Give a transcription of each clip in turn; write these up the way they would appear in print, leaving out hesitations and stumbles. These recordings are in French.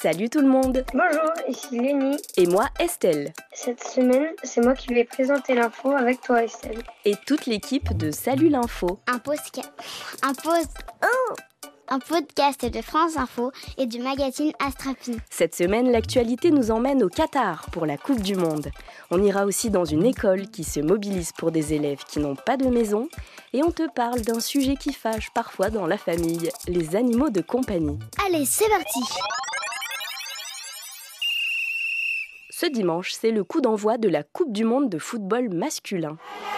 Salut tout le monde! Bonjour, ici Lénie. Et moi, Estelle. Cette semaine, c'est moi qui vais présenter l'info avec toi, Estelle. Et toute l'équipe de Salut l'Info. Un podcast de France Info et du magazine Astrapine. Cette semaine, l'actualité nous emmène au Qatar pour la Coupe du Monde. On ira aussi dans une école qui se mobilise pour des élèves qui n'ont pas de maison. Et on te parle d'un sujet qui fâche parfois dans la famille, les animaux de compagnie. Allez, c'est parti! Ce dimanche, c'est le coup d'envoi de la Coupe du Monde de football masculin.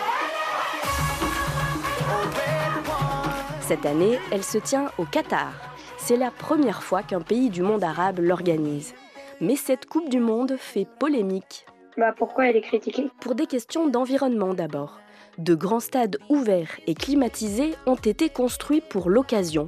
Cette année, elle se tient au Qatar. C'est la première fois qu'un pays du monde arabe l'organise. Mais cette Coupe du Monde fait polémique. Pourquoi elle est critiquée? Pour des questions d'environnement d'abord. De grands stades ouverts et climatisés ont été construits pour l'occasion.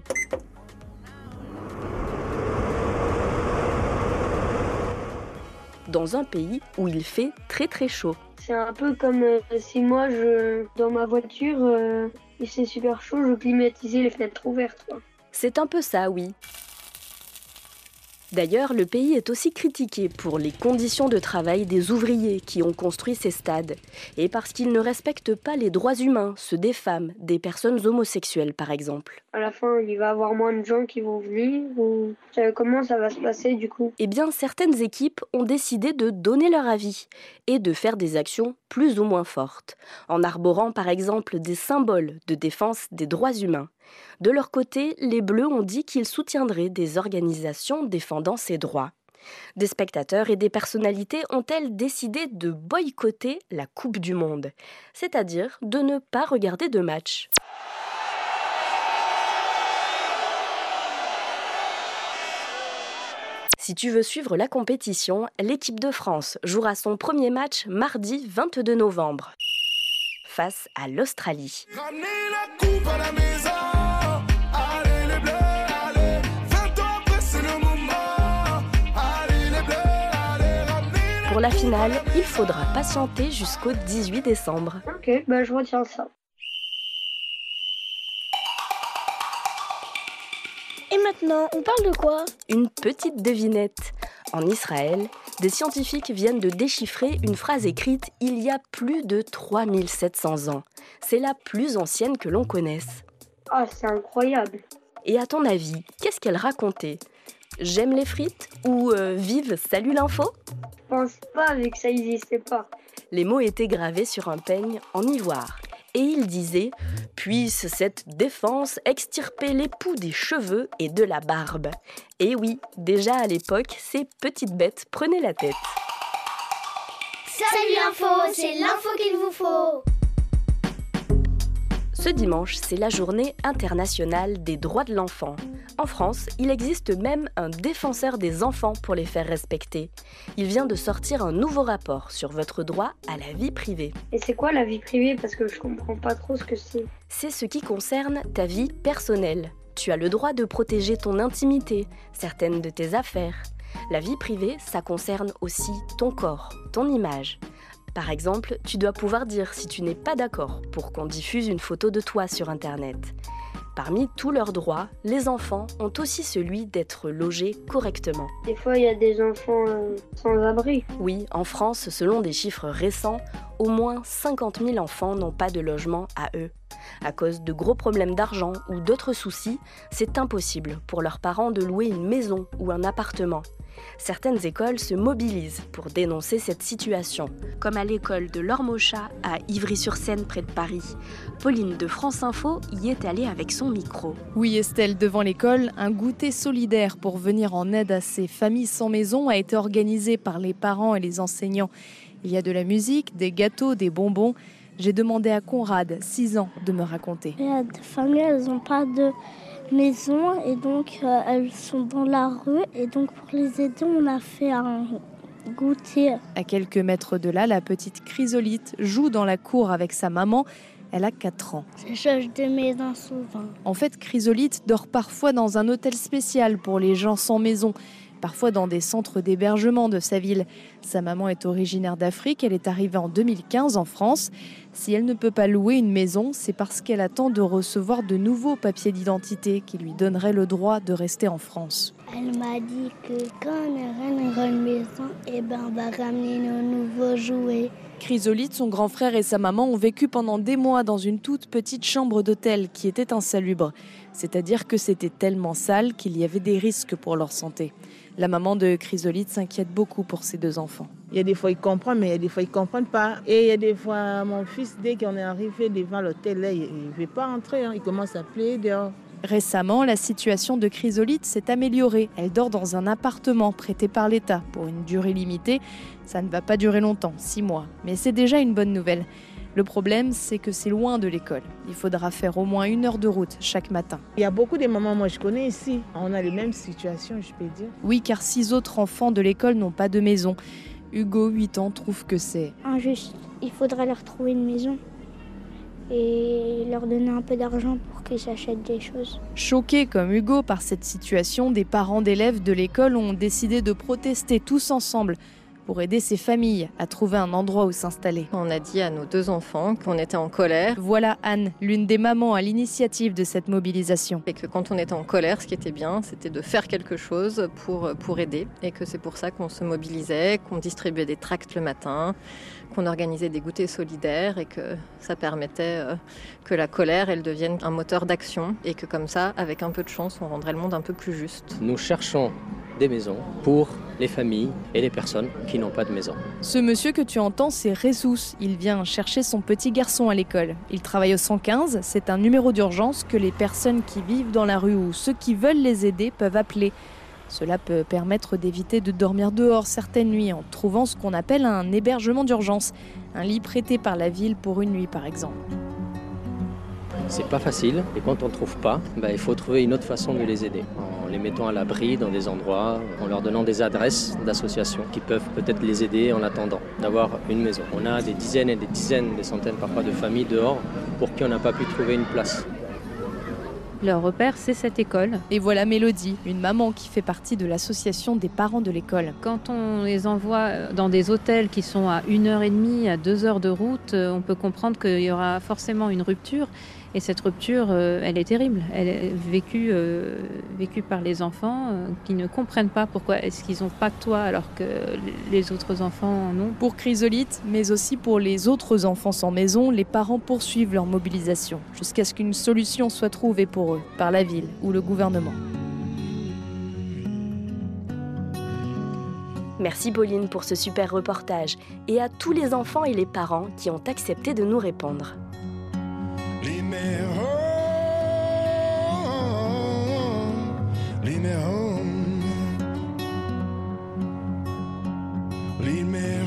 Dans un pays où il fait très très chaud. C'est un peu comme si moi, dans ma voiture, et c'est super chaud, je climatisais les fenêtres ouvertes, quoi. C'est un peu ça, oui. D'ailleurs, le pays est aussi critiqué pour les conditions de travail des ouvriers qui ont construit ces stades et parce qu'ils ne respectent pas les droits humains, ceux des femmes, des personnes homosexuelles par exemple. À la fin, il va y avoir moins de gens qui vont venir ou comment ça va se passer du coup? Eh bien, certaines équipes ont décidé de donner leur avis et de faire des actions plus ou moins fortes, en arborant par exemple des symboles de défense des droits humains. De leur côté, les Bleus ont dit qu'ils soutiendraient des organisations défendant ces droits. Des spectateurs et des personnalités ont-elles décidé de boycotter la Coupe du Monde, c'est-à-dire de ne pas regarder de match. Si tu veux suivre la compétition, l'équipe de France jouera son premier match mardi 22 novembre face à l'Australie. Ramenez la coupe à la maison. Allez les Bleus, allez. 20 ans après, c'est le moment. Allez les Bleus, allez. Ramenez. Pour la finale, il faudra patienter jusqu'au 18 décembre. Ok, je retiens ça. Et maintenant, on parle de quoi? Une petite devinette. En Israël, des scientifiques viennent de déchiffrer une phrase écrite il y a plus de 3700 ans. C'est la plus ancienne que l'on connaisse. Ah, c'est incroyable. Et à ton avis, qu'est-ce qu'elle racontait? J'aime les frites ou vive Salut l'Info? Je pense pas, vu que ça n'existait pas. Les mots étaient gravés sur un peigne en ivoire. Et il disait « Puisse cette défense extirper les poux des cheveux et de la barbe ». Et oui, déjà à l'époque, ces petites bêtes prenaient la tête. Salut l'info, c'est l'info qu'il vous faut! Ce dimanche, c'est la journée internationale des droits de l'enfant. En France, il existe même un défenseur des enfants pour les faire respecter. Il vient de sortir un nouveau rapport sur votre droit à la vie privée. Et c'est quoi la vie privée? Parce que je comprends pas trop ce que c'est. C'est ce qui concerne ta vie personnelle. Tu as le droit de protéger ton intimité, certaines de tes affaires. La vie privée, ça concerne aussi ton corps, ton image. Par exemple, tu dois pouvoir dire si tu n'es pas d'accord pour qu'on diffuse une photo de toi sur Internet. Parmi tous leurs droits, les enfants ont aussi celui d'être logés correctement. Des fois, il y a des enfants sans abri. Oui, en France, selon des chiffres récents, au moins 50 000 enfants n'ont pas de logement à eux. À cause de gros problèmes d'argent ou d'autres soucis, c'est impossible pour leurs parents de louer une maison ou un appartement. Certaines écoles se mobilisent pour dénoncer cette situation, comme à l'école de l'Ormochat à Ivry-sur-Seine près de Paris. Pauline de France Info y est allée avec son micro. Oui Estelle, devant l'école, un goûter solidaire pour venir en aide à ces familles sans maison a été organisé par les parents et les enseignants. Il y a de la musique, des gâteaux, des bonbons. J'ai demandé à Conrad, 6 ans, de me raconter. Il y a des familles, elles n'ont pas de maison et donc elles sont dans la rue. Et donc pour les aider, on a fait un goûter. À quelques mètres de là, la petite Chrysolite joue dans la cour avec sa maman. Elle a 4 ans. Je change de maison souvent. En fait, Chrysolite dort parfois dans un hôtel spécial pour les gens sans maison. Parfois dans des centres d'hébergement de sa ville. Sa maman est originaire d'Afrique, elle est arrivée en 2015 en France. Si elle ne peut pas louer une maison, c'est parce qu'elle attend de recevoir de nouveaux papiers d'identité qui lui donneraient le droit de rester en France. Elle m'a dit que quand on aura une maison, on va ramener nos nouveaux jouets. Chrysolite, son grand frère et sa maman ont vécu pendant des mois dans une toute petite chambre d'hôtel qui était insalubre. C'est-à-dire que c'était tellement sale qu'il y avait des risques pour leur santé. La maman de Chrysolite s'inquiète beaucoup pour ses 2 enfants. Il y a des fois, ils comprennent, mais il y a des fois, ils ne comprennent pas. Et il y a des fois, mon fils, dès qu'on est arrivé devant l'hôtel, là, il ne veut pas entrer. Il commence à pleurer dehors. Récemment, la situation de Chrysolite s'est améliorée. Elle dort dans un appartement prêté par l'État pour une durée limitée. Ça ne va pas durer longtemps, 6 mois. Mais c'est déjà une bonne nouvelle. Le problème, c'est que c'est loin de l'école. Il faudra faire au moins 1 heure de route chaque matin. Il y a beaucoup de mamans, moi je connais ici. On a les mêmes situations, je peux dire. Oui, car 6 autres enfants de l'école n'ont pas de maison. Hugo, 8 ans, trouve que c'est injuste. Il faudrait leur trouver une maison et leur donner un peu d'argent pour qu'ils s'achètent des choses. Choqués comme Hugo par cette situation, des parents d'élèves de l'école ont décidé de protester tous ensemble pour aider ces familles à trouver un endroit où s'installer. On a dit à nos 2 enfants qu'on était en colère. Voilà Anne, l'une des mamans à l'initiative de cette mobilisation. Et que quand on était en colère, ce qui était bien, c'était de faire quelque chose pour aider. Et que c'est pour ça qu'on se mobilisait, qu'on distribuait des tracts le matin, qu'on organisait des goûters solidaires et que ça permettait que la colère, elle devienne un moteur d'action. Et que comme ça, avec un peu de chance, on rendrait le monde un peu plus juste. Nous cherchons des maisons pour les familles et les personnes qui n'ont pas de maison. Ce monsieur que tu entends, c'est Ressus. Il vient chercher son petit garçon à l'école. Il travaille au 115, c'est un numéro d'urgence que les personnes qui vivent dans la rue ou ceux qui veulent les aider peuvent appeler. Cela peut permettre d'éviter de dormir dehors certaines nuits en trouvant ce qu'on appelle un hébergement d'urgence, un lit prêté par la ville pour une nuit par exemple. C'est pas facile et quand on ne trouve pas, il faut trouver une autre façon de les aider. En les mettant à l'abri dans des endroits, en leur donnant des adresses d'associations qui peuvent peut-être les aider en attendant d'avoir une maison. On a des dizaines et des dizaines, des centaines parfois de familles dehors pour qui on n'a pas pu trouver une place. Leur repère, c'est cette école. Et voilà Mélodie, une maman qui fait partie de l'association des parents de l'école. Quand on les envoie dans des hôtels qui sont à 1h30, à 2 heures de route, on peut comprendre qu'il y aura forcément une rupture. Et cette rupture, elle est terrible. Elle est vécue par les enfants qui ne comprennent pas pourquoi est-ce qu'ils n'ont pas de toit alors que les autres enfants en ont. Pour Chrysolite, mais aussi pour les autres enfants sans maison, les parents poursuivent leur mobilisation jusqu'à ce qu'une solution soit trouvée pour eux par la ville ou le gouvernement. Merci Pauline pour ce super reportage et à tous les enfants et les parents qui ont accepté de nous répondre. Lead me home, lead me home, lead me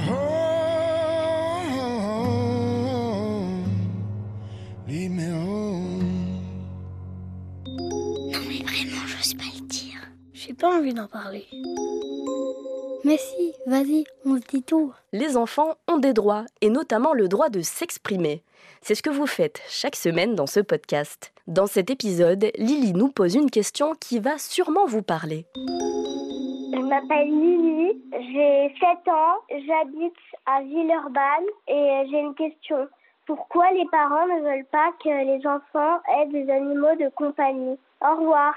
home, lead me home. Non mais vraiment, j'ose pas le dire. J'ai pas envie d'en parler. Mais si, vas-y, on se dit tout. Les enfants ont des droits, et notamment le droit de s'exprimer. C'est ce que vous faites chaque semaine dans ce podcast. Dans cet épisode, Lily nous pose une question qui va sûrement vous parler. Je m'appelle Lily, j'ai 7 ans, j'habite à Villeurbanne et j'ai une question. Pourquoi les parents ne veulent pas que les enfants aient des animaux de compagnie ? Au revoir.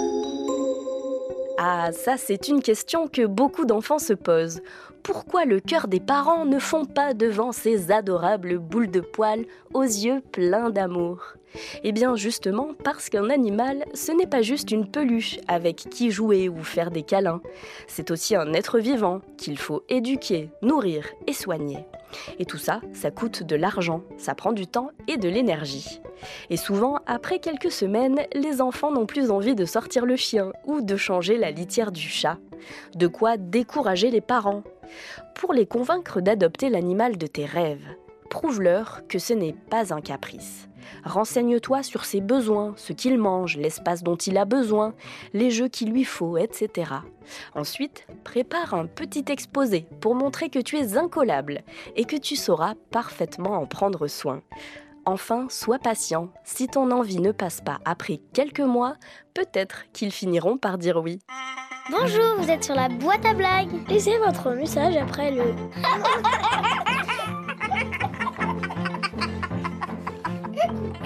Ah, ça c'est une question que beaucoup d'enfants se posent. Pourquoi le cœur des parents ne fond pas devant ces adorables boules de poils aux yeux pleins d'amour ? Eh bien justement parce qu'un animal, ce n'est pas juste une peluche avec qui jouer ou faire des câlins. C'est aussi un être vivant qu'il faut éduquer, nourrir et soigner. Et tout ça, ça coûte de l'argent, ça prend du temps et de l'énergie. Et souvent, après quelques semaines, les enfants n'ont plus envie de sortir le chien ou de changer la litière du chat. De quoi décourager les parents. Pour les convaincre d'adopter l'animal de tes rêves, prouve-leur que ce n'est pas un caprice. Renseigne-toi sur ses besoins, ce qu'il mange, l'espace dont il a besoin, les jeux qu'il lui faut, etc. Ensuite, prépare un petit exposé pour montrer que tu es incollable et que tu sauras parfaitement en prendre soin. Enfin, sois patient. Si ton envie ne passe pas après quelques mois, peut-être qu'ils finiront par dire oui. Bonjour, vous êtes sur la boîte à blagues. Laissez votre message après le...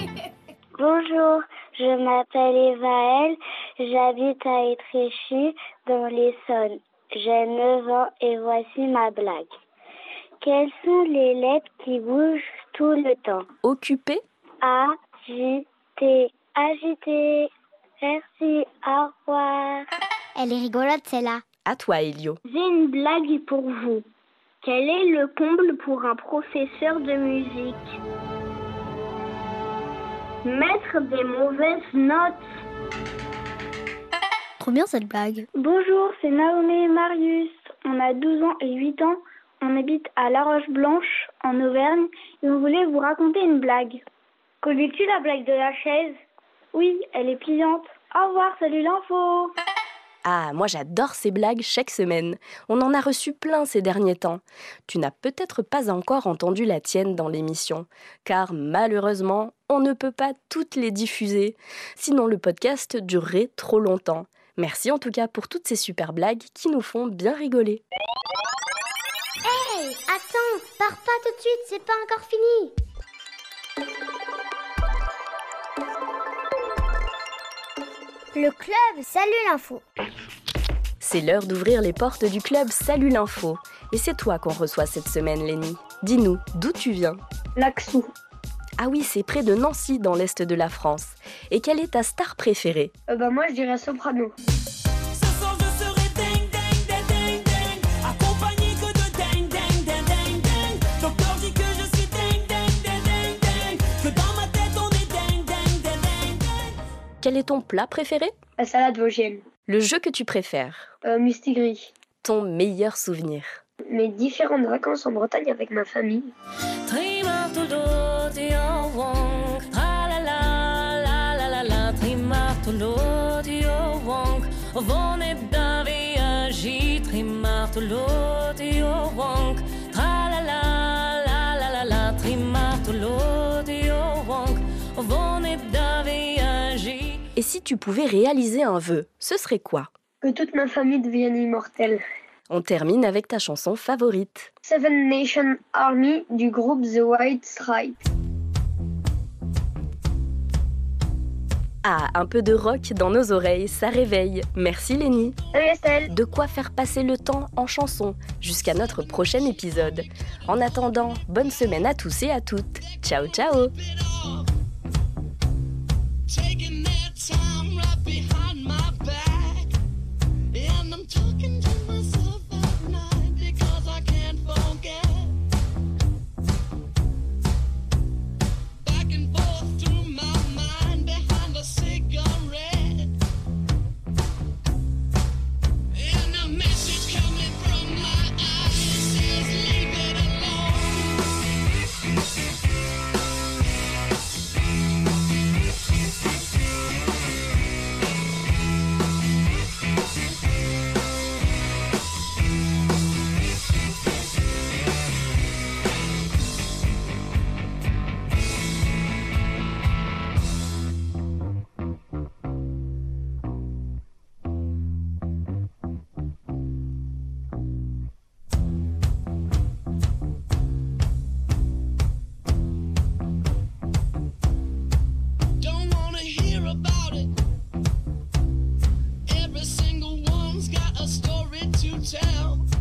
Bonjour, je m'appelle Evaëlle, j'habite à Étréchy, dans l'Essonne. J'ai 9 ans et voici ma blague. Quelles sont les lettres qui bougent tout le temps? Occupé? Agité. Agité. Merci, au revoir. Elle est rigolote celle-là. À toi, Elio. J'ai une blague pour vous. Quel est le comble pour un professeur de musique? Mettre des mauvaises notes. Trop bien cette blague. Bonjour, c'est Naomi et Marius. On a 12 ans et 8 ans. On habite à La Roche-Blanche, en Auvergne, et on voulait vous raconter une blague. Connais-tu la blague de la chaise? Oui, elle est pliante. Au revoir, salut l'info. Ah, moi j'adore ces blagues chaque semaine. On en a reçu plein ces derniers temps. Tu n'as peut-être pas encore entendu la tienne dans l'émission, car malheureusement, on ne peut pas toutes les diffuser. Sinon le podcast durerait trop longtemps. Merci en tout cas pour toutes ces super blagues qui nous font bien rigoler. Hey, attends, pars pas tout de suite, c'est pas encore fini. Le club Salut l'info. C'est l'heure d'ouvrir les portes du club Salut l'info. Et c'est toi qu'on reçoit cette semaine, Lénie. Dis-nous, d'où tu viens? Laxou. Ah oui, c'est près de Nancy, dans l'est de la France. Et quelle est ta star préférée? Moi, je dirais Soprano. Ce soir je serai ding ding ding ding ding, accompagné que de ding ding ding ding ding. Docteur dit que je suis ding ding ding ding ding, que dans ma tête on est ding ding ding ding ding. Quel est ton plat préféré? La salade vosgienne. Le jeu que tu préfères? Mistigris. Ton meilleur souvenir? Mes différentes vacances en Bretagne avec ma famille. Et si tu pouvais réaliser un vœu, ce serait quoi? Que toute ma famille devienne immortelle. On termine avec ta chanson favorite. Seven Nation Army du groupe The White Stripes. Ah, un peu de rock dans nos oreilles, ça réveille. Merci Lénie. Salut Estelle. De quoi faire passer le temps en chanson, jusqu'à notre prochain épisode. En attendant, bonne semaine à tous et à toutes. Ciao, ciao. Taking that time right behind my back, and I'm talking to myself at night because I can't forget. Back and forth through my mind behind a cigarette, and a message coming from my eyes says leave it alone. Don't wanna hear about it. Every single one's got a story to tell.